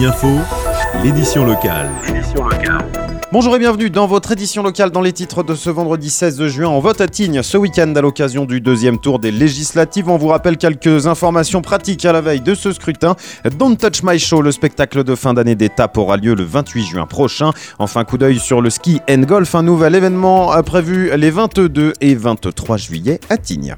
Tignes Info, l'édition locale. Bonjour et bienvenue dans votre édition locale dans les titres de ce vendredi 16 juin. On vote à Tignes ce week-end à l'occasion du deuxième tour des législatives. On vous rappelle quelques informations pratiques à la veille de ce scrutin. Don't Touch My Show, le spectacle de fin d'année d'étape, aura lieu le 28 juin prochain. Enfin, coup d'œil sur le ski and golf, un nouvel événement prévu les 22 et 23 juillet à Tignes.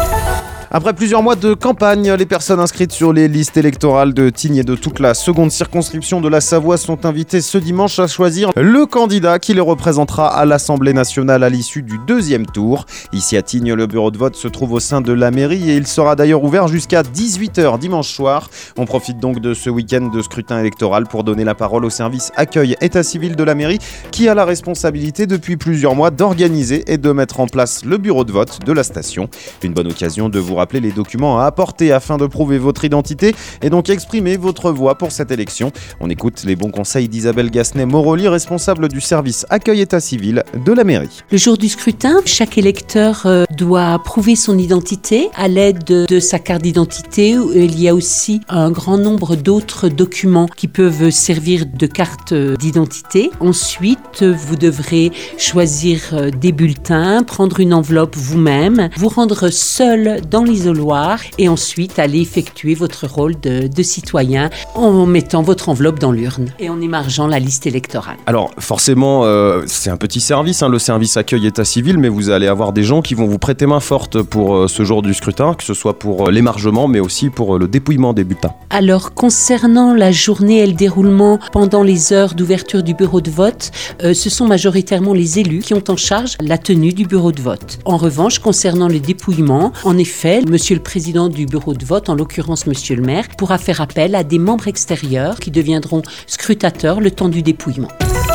Après plusieurs mois de campagne, les personnes inscrites sur les listes électorales de Tignes et de toute la seconde circonscription de la Savoie sont invitées ce dimanche à choisir le candidat qui les représentera à l'Assemblée nationale à l'issue du deuxième tour. Ici à Tignes, le bureau de vote se trouve au sein de la mairie et il sera d'ailleurs ouvert jusqu'à 18h dimanche soir. On profite donc de ce week-end de scrutin électoral pour donner la parole au service accueil état civil de la mairie qui a la responsabilité depuis plusieurs mois d'organiser et de mettre en place le bureau de vote de la station. Une bonne occasion de vous rappeler les documents à apporter afin de prouver votre identité et donc exprimer votre voix pour cette élection. On écoute les bons conseils d'Isabelle Gasnet-Moroli, responsable du service accueil état civil de la mairie. Le jour du scrutin, chaque électeur doit prouver son identité à l'aide de sa carte d'identité. Il y a aussi un grand nombre d'autres documents qui peuvent servir de carte d'identité. Ensuite, vous devrez choisir des bulletins, prendre une enveloppe vous-même, vous rendre seul dans l'isoloir et ensuite aller effectuer votre rôle de citoyen en mettant votre enveloppe dans l'urne et en émargeant la liste électorale. Alors forcément, c'est un petit service, le service accueil état civil, mais vous allez avoir des gens qui vont vous prêter main forte pour ce jour du scrutin, que ce soit pour l'émargement, mais aussi pour le dépouillement des bulletins. Alors concernant la journée et le déroulement pendant les heures d'ouverture du bureau de vote, ce sont majoritairement les élus qui ont en charge la tenue du bureau de vote. En revanche, concernant le dépouillement, en effet, Monsieur le Président du bureau de vote, en l'occurrence Monsieur le maire, pourra faire appel à des membres extérieurs qui deviendront scrutateurs le temps du dépouillement.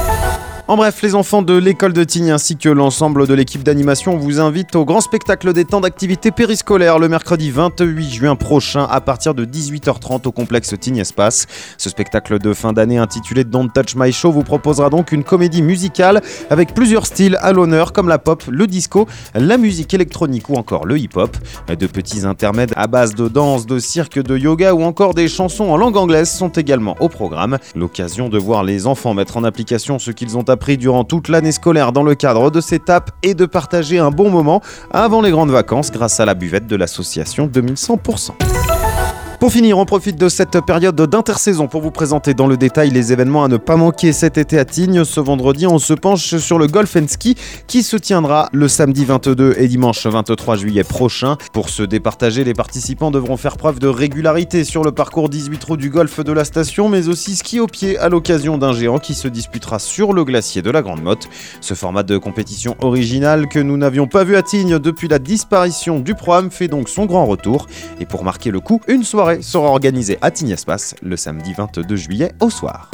En bref, les enfants de l'école de Tignes ainsi que l'ensemble de l'équipe d'animation vous invitent au grand spectacle des temps d'activité périscolaire le mercredi 28 juin prochain à partir de 18h30 au complexe Tignes Espace. Ce spectacle de fin d'année intitulé Don't Touch My Show vous proposera donc une comédie musicale avec plusieurs styles à l'honneur comme la pop, le disco, la musique électronique ou encore le hip-hop. De petits intermèdes à base de danse, de cirque, de yoga ou encore des chansons en langue anglaise sont également au programme. L'occasion de voir les enfants mettre en application ce qu'ils ont appris durant toute l'année scolaire dans le cadre de cette étape et de partager un bon moment avant les grandes vacances grâce à la buvette de l'association 2100%. Pour finir, on profite de cette période d'intersaison pour vous présenter dans le détail les événements à ne pas manquer cet été à Tignes. Ce vendredi, on se penche sur le Golf & Ski qui se tiendra le samedi 22 et dimanche 23 juillet prochain. Pour se départager, les participants devront faire preuve de régularité sur le parcours 18 trous du golf de la station, mais aussi ski au pied à l'occasion d'un géant qui se disputera sur le glacier de la Grande Motte. Ce format de compétition original que nous n'avions pas vu à Tignes depuis la disparition du programme fait donc son grand retour. Et pour marquer le coup, une soirée sera organisé à Tignes Espace le samedi 22 juillet au soir.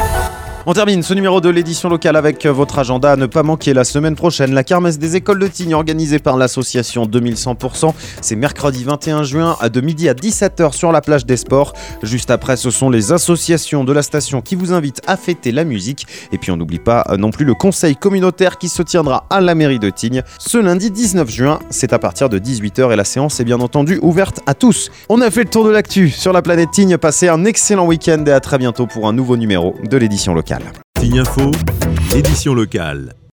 On termine ce numéro de l'édition locale avec votre agenda à ne pas manquer la semaine prochaine. La kermesse des écoles de Tignes organisée par l'association 2100%. C'est mercredi 21 juin de midi à 17h sur la plage des sports. Juste après, ce sont les associations de la station qui vous invitent à fêter la musique. Et puis on n'oublie pas non plus le conseil communautaire qui se tiendra à la mairie de Tignes ce lundi 19 juin. C'est à partir de 18h et la séance est bien entendu ouverte à tous. On a fait le tour de l'actu sur la planète Tignes. Passez un excellent week-end et à très bientôt pour un nouveau numéro de l'édition locale. Tignes Info, l'édition locale.